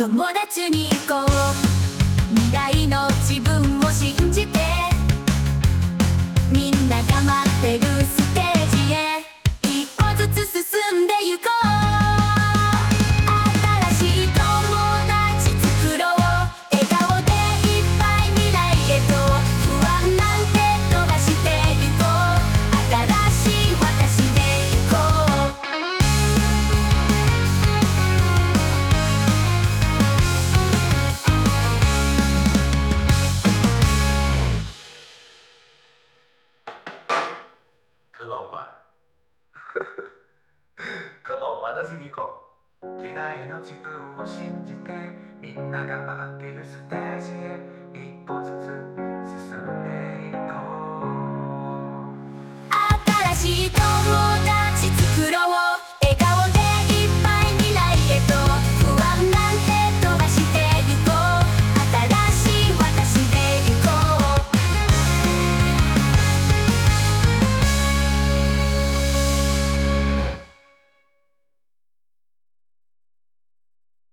友達に行こう。未来の自分を信じて、みんなが待ってるステージへ一歩ずつ進んでゆこう。新しい友達作ろう。笑顔でいっぱい未来へと、不安なんて飛ばしてゆこう。新しい私でいこう。 可老吗？可老吗？私に行こう。未来の自分を信じて、みんなが待ってるステージへ